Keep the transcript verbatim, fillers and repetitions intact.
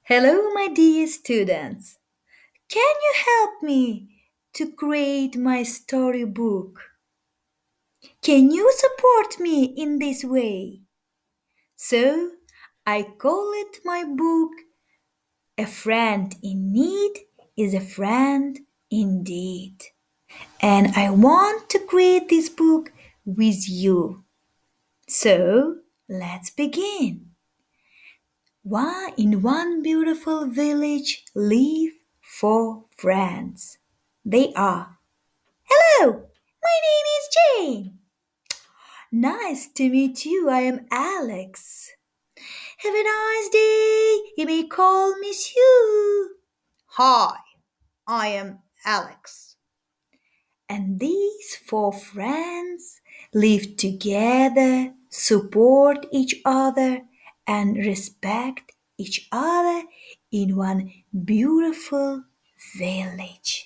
Hello, my dear students. Can you help me to create my storybook? Can you support me in this way? So, I call it my book. A friend in need is a friend indeed. And I want to create this book with you. So, let's begin. One, in one beautiful village live four friends. They are. Hello, my name is Jane. Nice to meet you. I am Alex. Have a nice day. You may call me Sue. Hi, I am Alex. And these four friends live together, support each other, and respect each other in one beautiful village.